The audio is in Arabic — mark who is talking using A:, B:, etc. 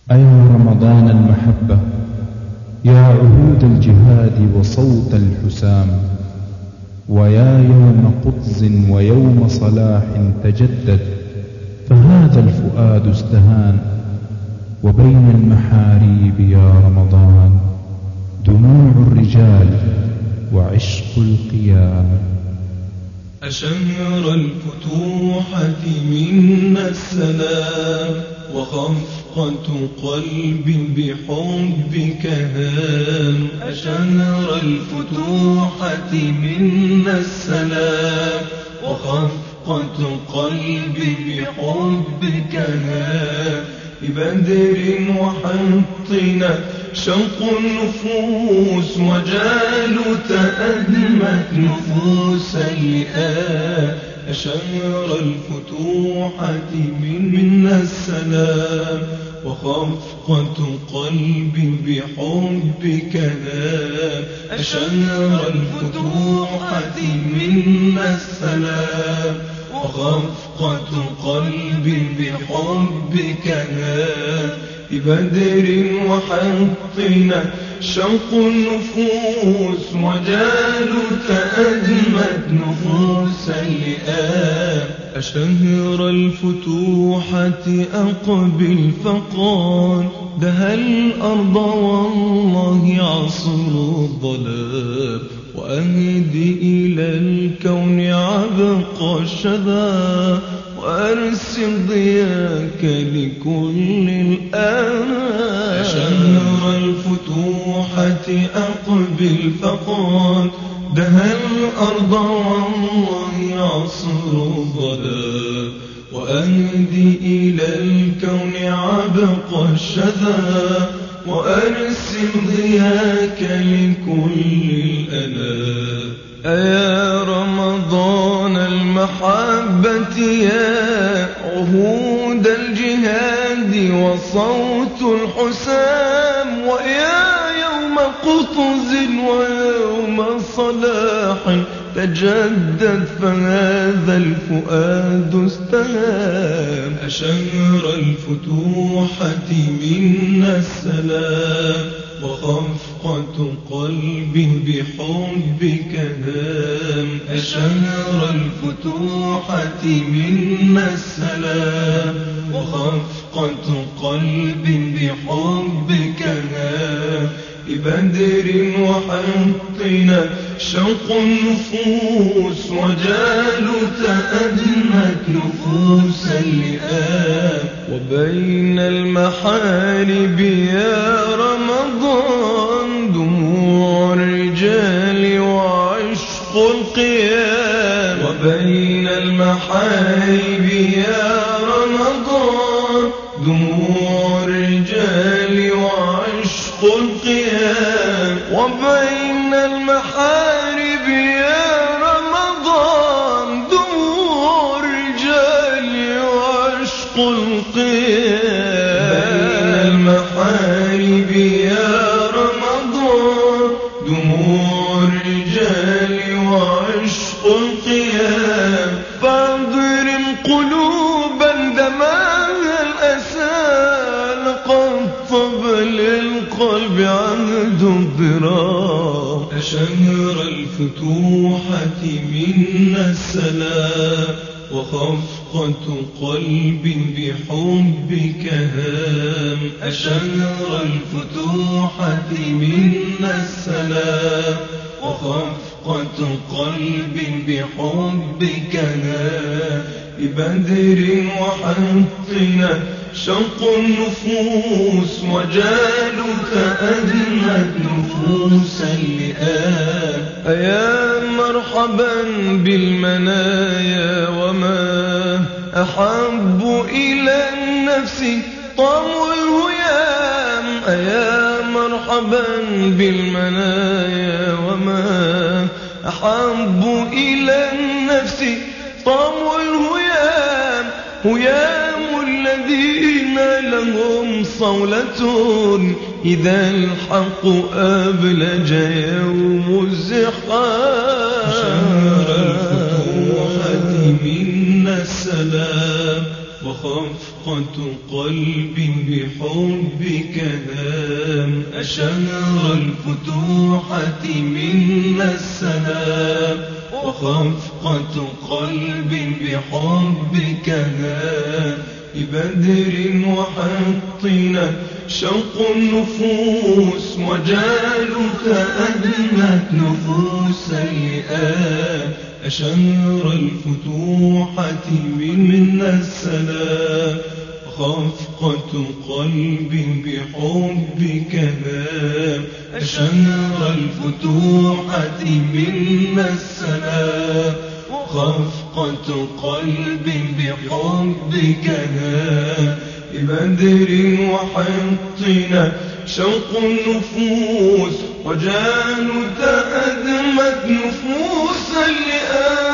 A: أيا رمضان المحبة، يا عهود الجهاد وصوت الحسام، ويا يوم قدس ويوم صلاح تجدد، فهذا الفؤاد استهان. وبين المحاريب يا رمضان دموع الرجال وعشق القيام.
B: أشهر الفتوحة منا السلام، وخفقة قلب بحبك هام. أشهر الفتوحة منا السلام، وخفقة قلب بحبك هام. ببدر وحطنا شوق النفوس، وجالوت أدمت نفوس اللئام. أشهر الفتوحة منا السلام، وخفقة قلب بحبك هام. أشهر الفتوحة منا السلام، وخفقة قلب بحبك هام. ببدر وحطنا شوق النفوس، وجالوت أدمت نفوس اللئام. أشهر الفتوحة أقبل فقال، دهى الأرض والله عصر الظلام. وأهدي إلى الكون عبق الشذا، وأرسل ضياك لكل الآنام. أشهر الفتوحة أقبل فقال، دهى الأرض والله عصر الظلام. وأهدي إلى الكون عبق الشذا، وأرسل ضياك لكل الأنام. أيا رمضان المحبة، يا عهود الجهاد وصوت الحسام، ويا يوم قطز ويوم صلاح تجدد، فهذا الفؤاد استهام. أشهر الفتوحة منا السلام، وخفقة قلب بحبك هام. أشهر الفتوحة منا السلام، وخفقة قلب بحبك هام. ببدر وحطنا شوق النفوس، وجالوت أدمت نفوس اللئام. وبين المحارب يا رمضان دموع الرجال وعشق القيام. وبين المحارب يا رمضان دموع الرجال وعشق القيام. وبين المحارب يا رمضان دموع الرجال وعشق القيام. بين المحارب يا رمضان دموع الرجال وعشق القيام. فاضرم قلوبا دماها الأسى، لقد طب للقلب عهد الضرام. أشهر الفتوحة منا السلام، وخفقة قلب بحبك هام. أشهر الفتوحة منا السلام، وخفقة قلب بحبك هام. ببدر وحطنا شوق النفوس، وجالوت أدمت نفوس اللئام. أيا مرحبا بالمنايا، وما أحب إلى النفس طعم الهيام. أيا مرحبا بالمنايا، وما أحب إلى النفس طعم الهيام. هيام الذين لهم صولة إذا الحق أبلج يوم الزحام. شهر الفتوحة منا السلام، وخفقة قلب بحبك نام أشهر الفتوحة منا السلام وخفقة قلب بحبك نام ببدر وحطنا شوق النفوس وجالك أدمت نفوس اللئام أشهر الفتوحة منا السلام خفقة قلب بحبك نام أشهر الفتوحة منا السلام خفقة قلب بحبك نام ببدر وحطنا شوق النفوس وجالك أدمت نفوس اللئام